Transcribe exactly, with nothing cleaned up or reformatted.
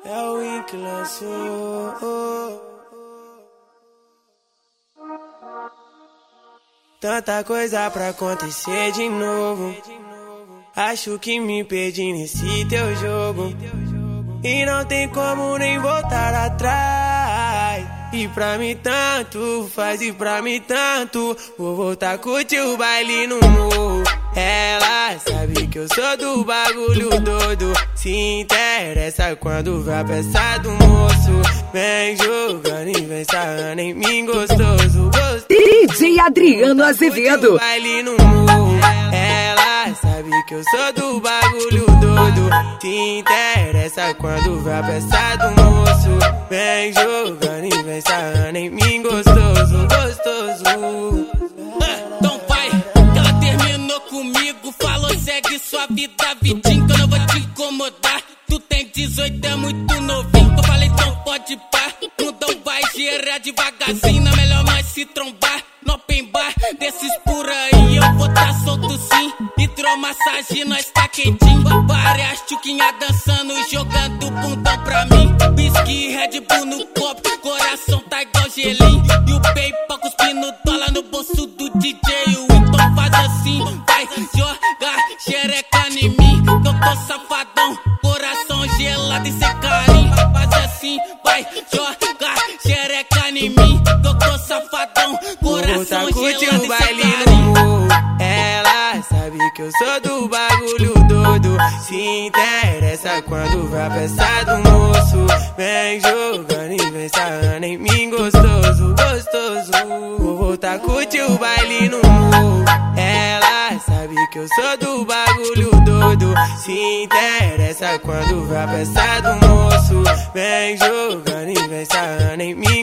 É o Win que lançou. Tanta coisa pra acontecer de novo. Acho que me perdi nesse teu jogo. E não tem como nem voltar atrás. E pra mim tanto faz, e pra mim tanto. Vou voltar a curtir o baile no morro. Ela sabe que eu sou do bagulho doido. Se interessa quando vai a peça do moço. Vem jogando e vem sarrando em mim gostoso, gostoso. D J Adriano Azevedo. Baile no morro. Ela sabe que eu sou do bagulho doido. Se interessa quando vai a peça do moço. Vem jogando e vem sarrando em mim gostoso, gostoso. Então vai, que ela terminou comigo. Falou segue sua vida, vidinho, que eu não vou te incomodar. Tu tem dezoito, é muito novinho. Eu falei então pode pá. Mundão vai girar devagarzinho. É melhor nós se trombar no open bar desses por aí. Eu vou tá solto sim. Hidromassagem, nós tá quentinho. Várias tchuquinhas dançando e jogando bundão pra mim. Whisky, Red Bull no copo. Coração tá igual gelinho. E o PayPal cuspindo dólar no bolso do D J. O então faz assim, vai jogar xereca em mim. Que eu tô safadão, coração gelado e sem carinho. Faz assim, vai jogar xereca em mim. Que eu tô safadão, coração gelado e sem carinho. Ela sabe que eu sou do bagulho doido. Se interessa quando vai a peça do moço. Vem jogando e vem sarrando em mim gostoso, gostoso. Vou voltar a curtir o baile no morro. Ela sabe que eu sou do bagulho doido. Se interessa quando vai a peça do moço. Vem jogando e vem sarrando em mim